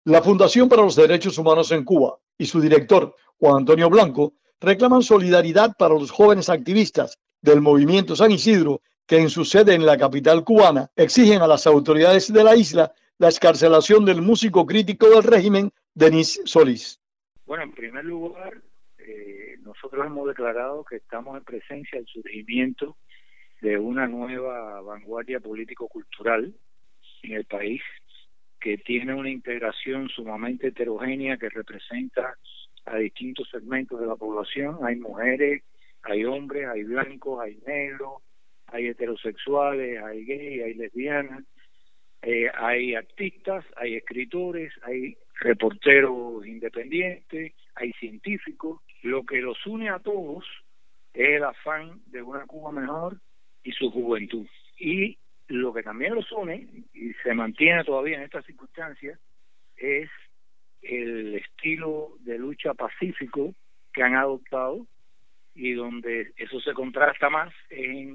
La Fundación para los Derechos Humanos en Cuba y su director, Juan Antonio Blanco, reclaman solidaridad para los jóvenes activistas del movimiento San Isidro que en su sede en la capital cubana exigen a las autoridades de la isla la excarcelación del músico crítico del régimen, Denis Solís. Bueno, en primer lugar, nosotros hemos declarado que estamos en presencia del surgimiento de una nueva vanguardia político-cultural en el país, que tiene una integración sumamente heterogénea que representa a distintos segmentos de la población. Hay mujeres, hay hombres, hay blancos, hay negros, hay heterosexuales, hay gays, hay lesbianas, hay artistas, hay escritores, hay reporteros independientes, hay científicos. Lo que los une a todos es el afán de una Cuba mejor y su juventud. Y lo que también los une, y se mantiene todavía en estas circunstancias, es el estilo de lucha pacífico que han adoptado, y donde eso se contrasta más en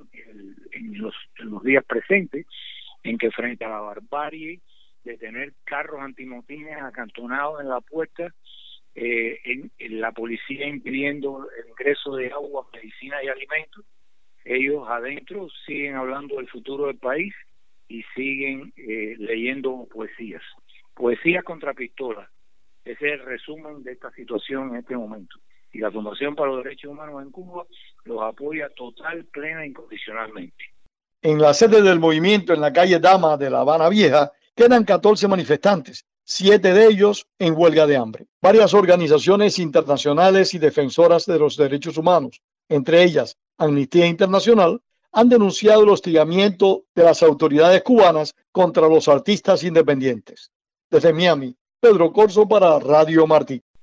los días presentes, en que frente a la barbarie de tener carros antimotines acantonados en la puerta, en la policía impidiendo el ingreso de agua, medicina y alimentos, ellos adentro siguen hablando del futuro del país y siguen leyendo poesías contra pistolas. Ese es el resumen de esta situación en este momento. Y la Fundación para los Derechos Humanos en Cuba los apoya total, plena e incondicionalmente. En la sede del movimiento en la calle Dama de La Habana Vieja quedan 14 manifestantes, 7 de ellos en huelga de hambre. Varias organizaciones internacionales y defensoras de los derechos humanos, entre ellas Amnistía Internacional, han denunciado el hostigamiento de las autoridades cubanas contra los artistas independientes. Desde Miami, Pedro Corzo para Radio Martí.